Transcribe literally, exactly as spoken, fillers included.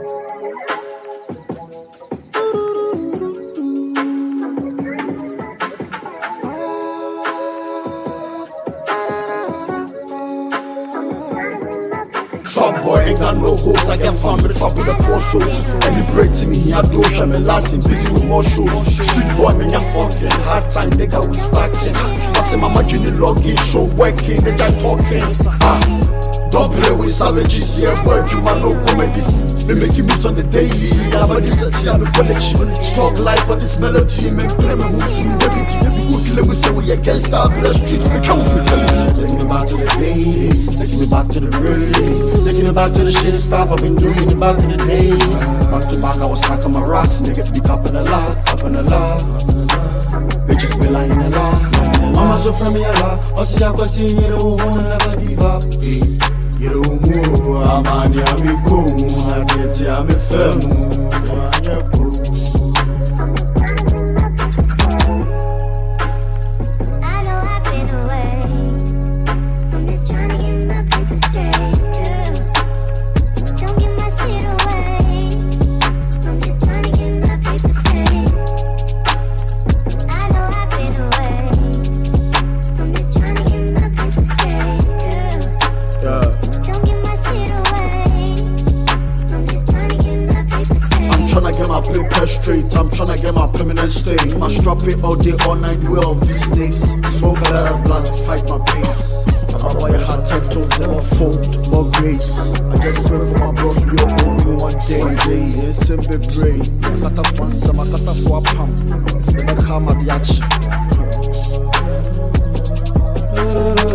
Trap boy ain't got no hopes. I get found with the trap with the poor souls. Any break to me, I do share me lasting, busy with more shows. Street boy, me ya fucking hard time, nigga, we stacking. I say my margin logging, show working, they just talking. Ah, don't play with savages, yeah, boy, you man no comedy. They making moves on the daily, I'm a decent, I'm a quality. Talk life on this melody, make play my moves in the beat. We kill we say we against our the streets, we come with fatality. Taking me back to the days, taking me back to the early days, taking me back to the shitty stuff I've been doing it back in the days. Back to back, I was stuck on my rocks, niggas be copping a lot, copping a lot. Bitches be lying a lot. Mama so from me a lot, I see I can see you don't want never give up. You don't move, I'm on ya, me cool, I get ya, me firm. Tryna get my paper straight, I'm tryna get my permanent stay. I strap it all day, all night, way of these days. Smoke a lot of blood to fight my pains. My boy had titles, never fold, more grace. I just pray for my bros, we all going one day. One day, it's simple brain. Makata fansa, makata for a pump. Never come at the action.